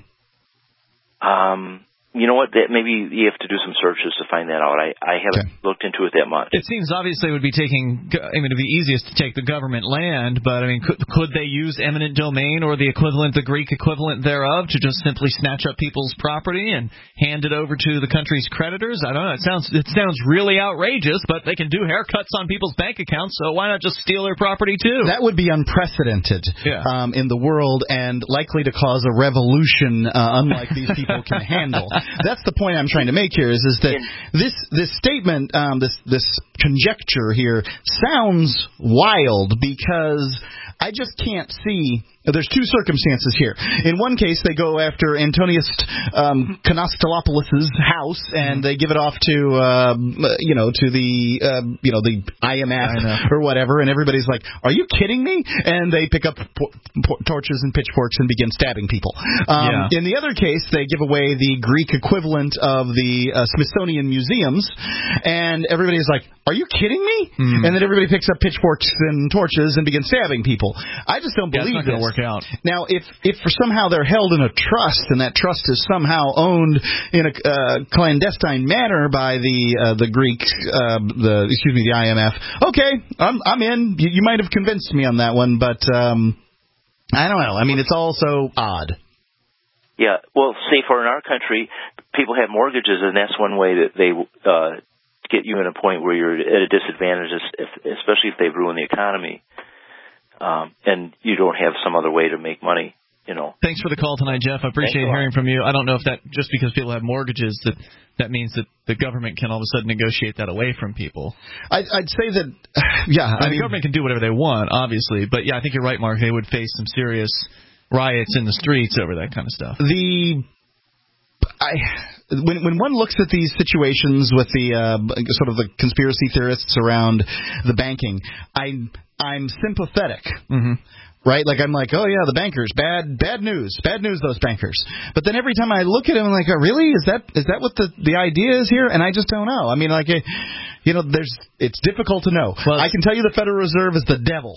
You know what? Maybe you have to do some searches to find that out. I haven't looked into it that much. It seems obviously it would be it'd be easiest to take the government land, but I mean, could they use eminent domain or the Greek equivalent thereof to just simply snatch up people's property and hand it over to the country's creditors? I don't know. It sounds really outrageous, but they can do haircuts on people's bank accounts, so why not just steal their property too? That would be unprecedented in the world and likely to cause a revolution unlike these people can handle. That's the point I'm trying to make here is that this statement, this conjecture here sounds wild because I just can't see. There's two circumstances here. In one case, they go after Antonius Konstantopoulos' house and they give it off to the IMF or whatever, and everybody's like, "Are you kidding me?" And they pick up torches and pitchforks and begin stabbing people. In the other case, they give away the Greek equivalent of the Smithsonian museums, and everybody's like, "Are you kidding me?" And then everybody picks up pitchforks and torches and begins stabbing people. I just don't believe this. Out. Now, if somehow they're held in a trust and that trust is somehow owned in a clandestine manner by the Greeks, the IMF, okay, I'm in. You might have convinced me on that one, but I don't know. I mean, it's all so odd. Yeah, well, say for in our country, people have mortgages, and that's one way that they get you in a point where you're at a disadvantage, especially if they've ruined the economy. And you don't have some other way to make money, Thanks for the call tonight, Jeff. I appreciate hearing from you. I don't know if that just because people have mortgages that means that the government can all of a sudden negotiate that away from people. I'd say that, the government can do whatever they want, obviously, but I think you're right, Mark. They would face some serious riots in the streets over that kind of stuff. When one looks at these situations with the sort of the conspiracy theorists around the banking, I'm sympathetic. Right? Like, I'm like, oh, yeah, the bankers, bad news, those bankers. But then every time I look at them, I'm like, oh, really? Is that what the idea is here? And I just don't know. I mean, like, it's difficult to know. Well, I can tell you the Federal Reserve is the devil.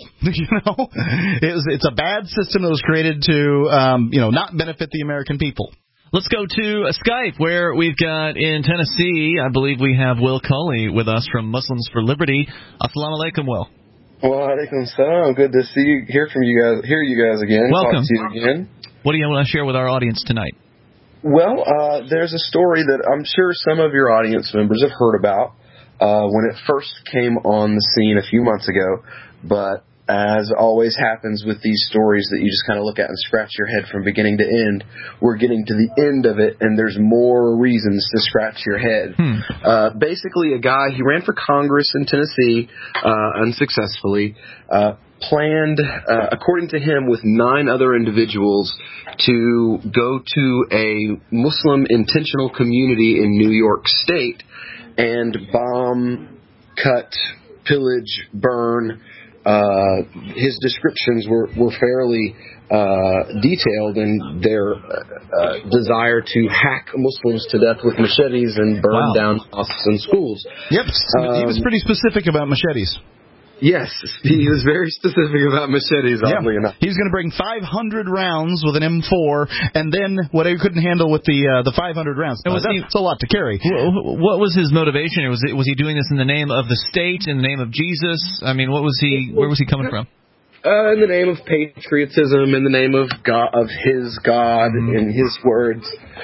It's a bad system that was created to, not benefit the American people. Let's go to Skype, where we've got in Tennessee, I believe we have Will Culley with us from Muslims for Liberty. Assalamu alaikum, Will. Wa alaikum salam. Good to hear you guys again. Welcome. Talk to you again. What do you want to share with our audience tonight? Well, there's a story that I'm sure some of your audience members have heard about when it first came on the scene a few months ago, but as always happens with these stories that you just kind of look at and scratch your head from beginning to end, we're getting to the end of it, and there's more reasons to scratch your head. Basically, a guy, he ran for Congress in Tennessee unsuccessfully, planned, according to him, with 9 other individuals to go to a Muslim intentional community in New York State and bomb, cut, pillage, burn. His descriptions were fairly detailed in their desire to hack Muslims to death with machetes and burn down mosques and schools. Yep, he was pretty specific about machetes. Yes, he was very specific about machetes, oddly enough. He was going to bring 500 rounds with an M4, and then what he couldn't handle with the 500 rounds. That's a lot to carry. What was his motivation? Was he doing this in the name of the state, in the name of Jesus? I mean, where was he coming from? In the name of patriotism, in the name of God, of his God, in his words.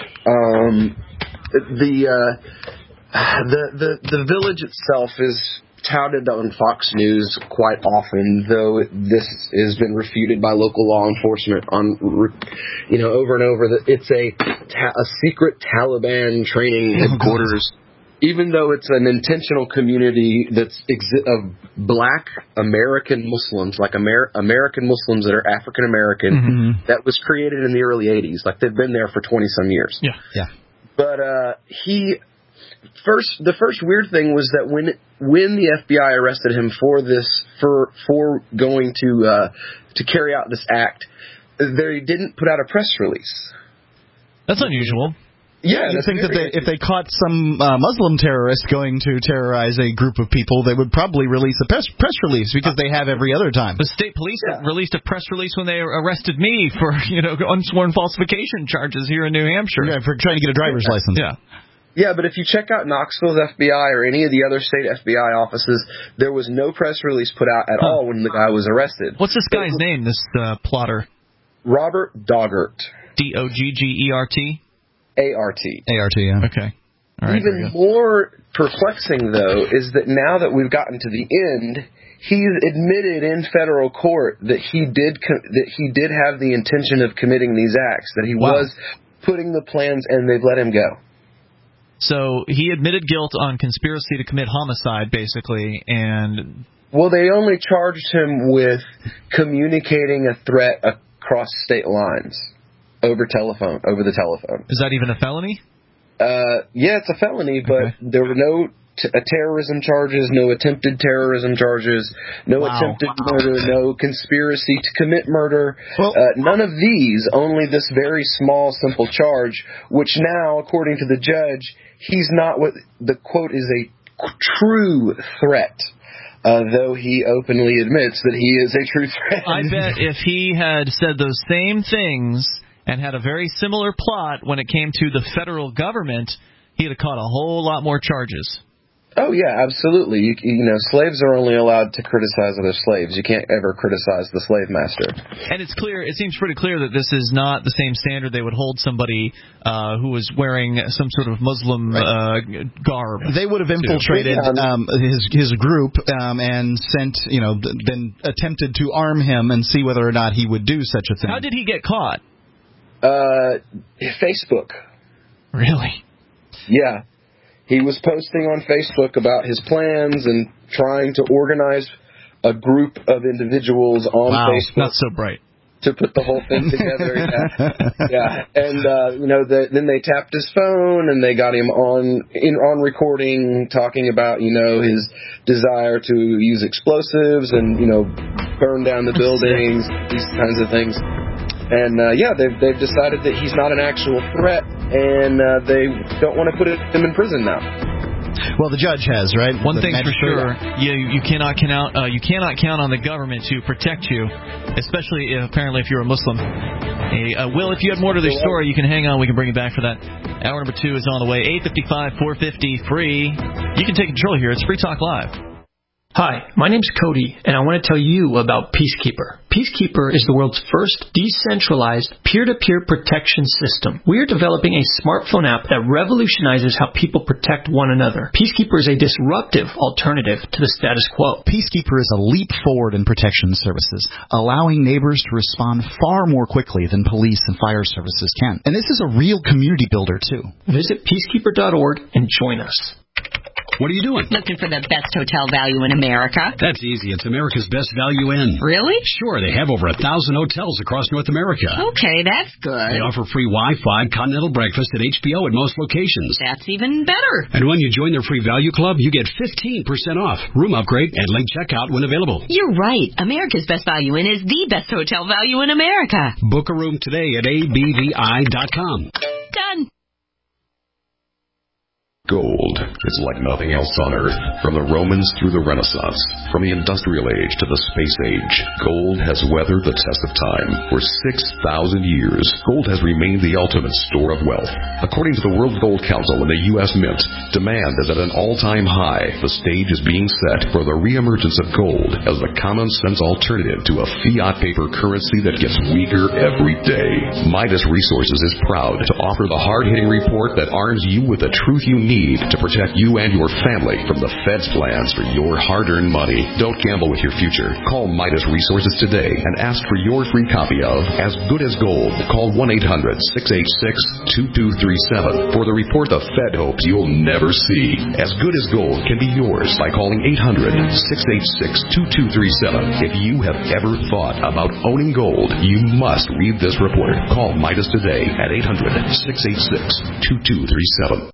The village itself is touted on Fox News quite often, though this has been refuted by local law enforcement on, over and over, that it's a secret Taliban training headquarters. Even though it's an intentional community of black American Muslims, like American Muslims that are African American, that was created in the early 80s. Like, they've been there for 20-some years. Yeah. But the first weird thing was that when the FBI arrested him for going to carry out this act, they didn't put out a press release. That's unusual. Yeah, you think that if they caught some Muslim terrorist going to terrorize a group of people, they would probably release a press release because they have every other time. The state police released a press release when they arrested me for unsworn falsification charges here in New Hampshire. Yeah, for trying to get a driver's license. Yeah. Yeah, but if you check out Knoxville's FBI or any of the other state FBI offices, there was no press release put out at all when the guy was arrested. What's this guy's name, this plotter? Robert Doggart. Doggert? A-R-T. A-R-T, yeah. Okay. All right, even more perplexing, though, is that now that we've gotten to the end, he's admitted in federal court that he did have the intention of committing these acts, that he was putting the plans, and they've let him go. So he admitted guilt on conspiracy to commit homicide, basically, and... Well, they only charged him with communicating a threat across state lines. Over the telephone. Is that even a felony? Yeah, it's a felony, but there were no terrorism charges, no attempted terrorism charges, no attempted murder, no conspiracy to commit murder. Well, none of these, only this very small, simple charge, which now, according to the judge, he's not what the quote is a true threat. Though he openly admits that he is a true threat. I bet if he had said those same things and had a very similar plot when it came to the federal government, he'd have caught a whole lot more charges. Oh, yeah, absolutely. You know, slaves are only allowed to criticize other slaves. You can't ever criticize the slave master. And it seems pretty clear that this is not the same standard they would hold somebody who was wearing some sort of Muslim garb. They would have infiltrated his group and sent, then attempted to arm him and see whether or not he would do such a thing. How did he get caught? Facebook. Really? Yeah. He was posting on Facebook about his plans and trying to organize a group of individuals on Facebook. Not so bright. To put the whole thing together. Yeah. And, then they tapped his phone and they got him on recording talking about, his desire to use explosives and, burn down the buildings, these kinds of things. And, they've decided that he's not an actual threat, and they don't want to put him in prison now. Well, the judge has, right? One thing's for sure, you cannot count on the government to protect you, especially apparently if you're a Muslim. Will, if you had more to this story, you can hang on. We can bring it back for that. Hour number 2 is on the way. 855-450 free. You can take control here. It's Free Talk Live. Hi, my name's Cody, and I want to tell you about Peacekeeper. Peacekeeper is the world's first decentralized peer-to-peer protection system. We are developing a smartphone app that revolutionizes how people protect one another. Peacekeeper is a disruptive alternative to the status quo. Peacekeeper is a leap forward in protection services, allowing neighbors to respond far more quickly than police and fire services can. And this is a real community builder, too. Visit peacekeeper.org and join us. What are you doing? Looking for the best hotel value in America. That's easy. It's America's Best Value Inn. Really? Sure. They have over 1,000 hotels across North America. Okay, that's good. They offer free Wi-Fi, continental breakfast, and HBO at most locations. That's even better. And when you join their free value club, you get 15% off, room upgrade, and late checkout when available. You're right. America's Best Value Inn is the best hotel value in America. Book a room today at abvi.com. Done. Gold is like nothing else on Earth. From the Romans through the Renaissance, from the Industrial Age to the Space Age, gold has weathered the test of time. For 6,000 years, gold has remained the ultimate store of wealth. According to the World Gold Council and the U.S. Mint, demand is at an all-time high. The stage is being set for the reemergence of gold as the common-sense alternative to a fiat paper currency that gets weaker every day. Midas Resources is proud to offer the hard-hitting report that arms you with the truth you need to protect you and your family from the Fed's plans for your hard-earned money. Don't gamble with your future. Call Midas Resources today and ask for your free copy of As Good as Gold. Call 1-800-686-2237 for the report the Fed hopes you'll never see. As Good as Gold can be yours by calling 800-686-2237. If you have ever thought about owning gold, you must read this report. Call Midas today at 800-686-2237.